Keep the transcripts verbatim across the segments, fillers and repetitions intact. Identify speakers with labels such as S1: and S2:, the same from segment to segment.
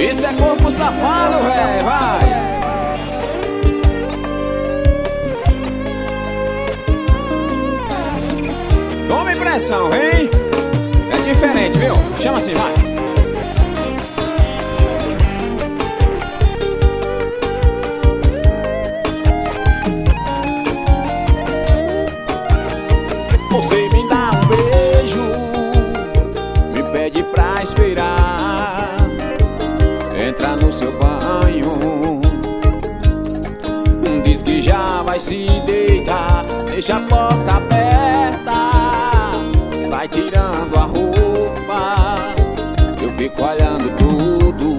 S1: Isso é corpo safado, véi, vai. Tome pressão, hein? É diferente, viu? Chama assim, vai. Você me dá um beijo, me pede pra esperar, entra no seu banho, diz que já vai se deitar, deixa a porta aberta, vai tirando a roupa, eu fico olhando tudo,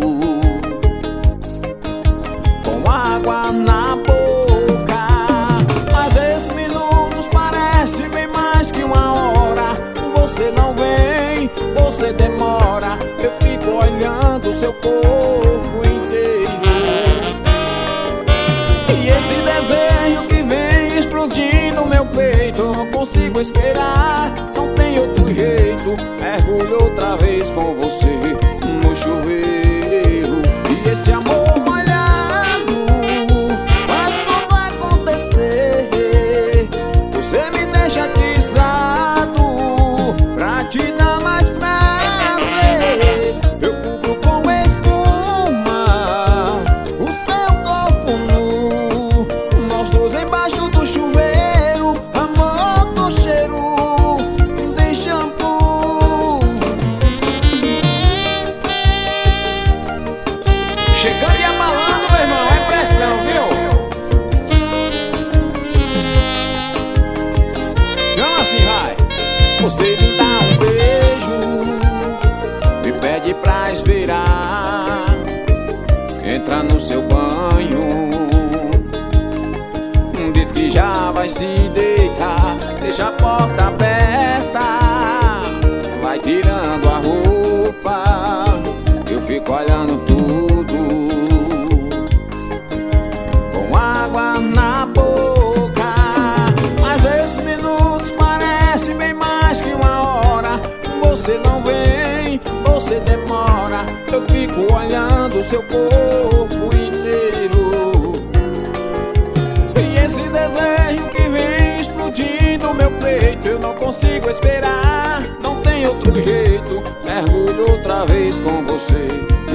S1: com água na boca, mas esses minutos parecem bem mais que uma hora. Você não vem, você demora, eu fico olhando seu corpo inteiro. E esse desejo que vem explodindo no meu peito, eu não consigo esperar, não tem outro jeito. Mergulho outra vez com você no chuveiro. E esse amor molhado faz tudo acontecer. Você me deixa atiçado pra te dar mais prazer. Eu cubro com espuma o seu corpo nu, nós dois embaixo do chuveiro, amor do cheiro de shampoo. Chegando e abalando, meu irmão, é pressão, viu? Chama assim, vai. Você me dá um beijo, me pede pra esperar, entra no seu banho, diz que já vai se deitar, deixa a porta aberta, vai tirando a roupa, eu fico olhando tudo, com água na boca, mas esses minutos parecem bem mais que uma hora. Você não vem, você demora, eu fico olhando seu corpo inteiro. E esse desejo que vem explodindo meu peito, eu não consigo esperar, não tem outro jeito. Mergulho outra vez com você